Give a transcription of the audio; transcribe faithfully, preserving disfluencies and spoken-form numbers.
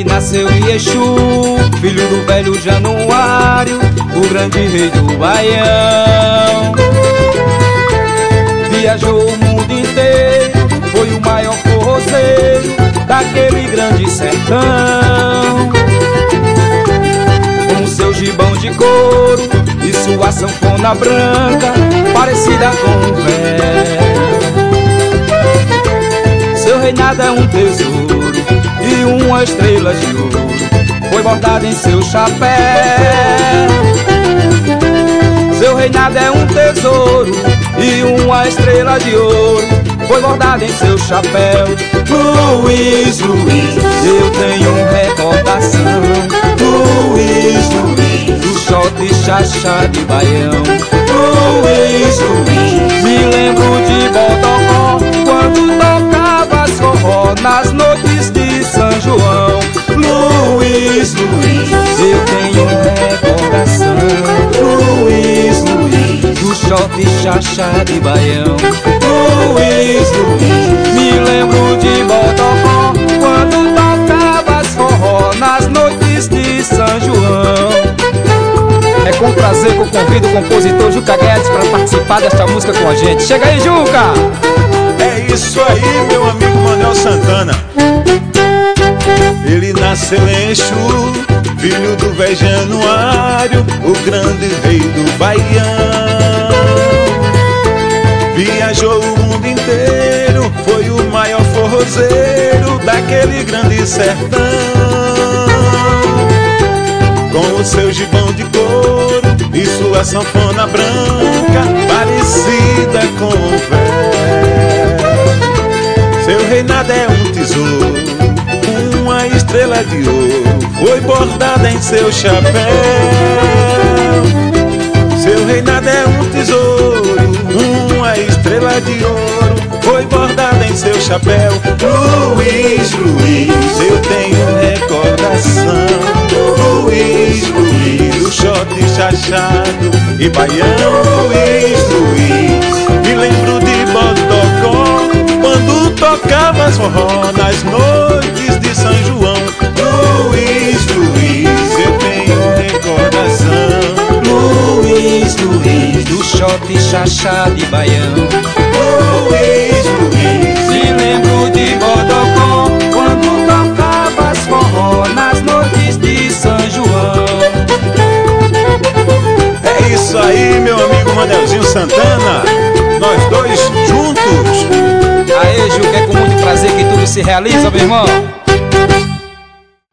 Ele nasceu em Exu, filho do velho Januário, o grande rei do Baião. Viajou o mundo inteiro, foi o maior forrozeiro daquele grande sertão. Com seu gibão de couro e sua sanfona branca, parecida com um véu. Seu reinado é um tesouro e uma estrela de ouro foi bordada em seu chapéu. Seu reinado é um tesouro e uma estrela de ouro foi bordada em seu chapéu. Luiz, Luiz, eu tenho recordação. Luiz, Luiz, do shot e chachá de Baião. Luiz, Luiz, me lembro de Bodocó, quando tocava forró nas noites de São João. Luiz, Luiz, eu tenho recordação. Luiz, Luiz, do shot e chachá de Baião. Luiz, Luiz, me lembro de Bodocó, quando tocava forró nas noites de São João. É com prazer que eu convido o compositor Juca Guedes para participar desta música com a gente. Chega aí, Juca! É isso aí, meu amigo Manuel Santana. Ele nasceu em Exu, filho do velho Januário, o grande rei do Baião. Viajou o mundo inteiro, foi o maior forrozeiro daquele grande sertão. Com o seu gibão de couro e sua sanfona branca, parecida com um véu. Seu reinado é um tesouro, uma estrela de ouro foi bordada em seu chapéu. Seu reinado é um tesouro, uma estrela de ouro foi bordada em seu chapéu. Luiz, Luiz, eu tenho recordação. Luiz, Luiz, o shot chachado e Baião. Luiz, Luiz, me lembro de Bodocó, quando tocava forró nas noites de São João. Luiz, Luiz, eu tenho recordação. Luiz, Luiz, do shot e chachá de Baião. Luiz, Luiz, me lembro de Bodocó, quando tocava forró nas noites de São João. É isso aí, meu amigo Manelzinho Santana, nós dois juntos. Aê, Juca, é com muito prazer que tudo se realiza, meu irmão.